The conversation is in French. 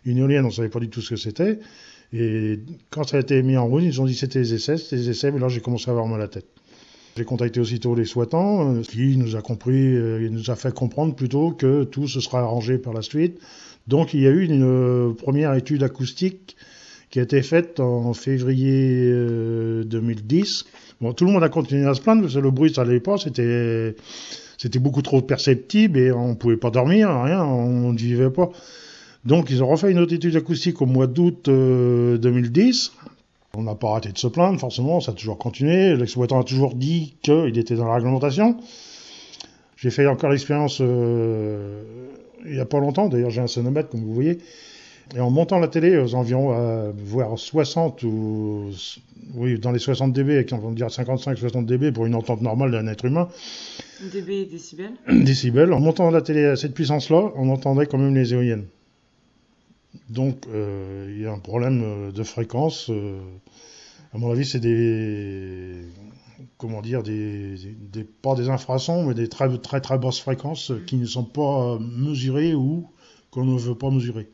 une éolienne, on ne savait pas du tout ce que c'était. Et quand ça a été mis en route, ils ont dit que c'était des essais, mais là j'ai commencé à avoir mal à la tête. J'ai contacté aussitôt l'exploitant, qui nous a compris, il nous a fait comprendre plutôt que tout se sera arrangé par la suite. Donc il y a eu une première étude acoustique qui a été faite en février 2010. Bon, tout le monde a continué à se plaindre parce que le bruit, ça n'allait pas, c'était beaucoup trop perceptible et on ne pouvait pas dormir, rien, on ne vivait pas. Donc ils ont refait une autre étude acoustique au mois d'août 2010. On n'a pas arrêté de se plaindre, forcément, ça a toujours continué. L'exploitant a toujours dit qu'il était dans la réglementation. J'ai fait encore l'expérience il n'y a pas longtemps, d'ailleurs j'ai un sonomètre comme vous voyez. Et en montant la télé aux environs, voire 60 ou oui, dans les 60 dB, on va dire 55-60 dB pour une entente normale d'un être humain. dB et décibels. Décibels. En montant la télé à cette puissance-là, on entendait quand même les éoliennes. Donc il y a un problème de fréquence. À mon avis, c'est comment dire, pas des infrasons, mais des très très très basses fréquences qui ne sont pas mesurées ou qu'on ne veut pas mesurer.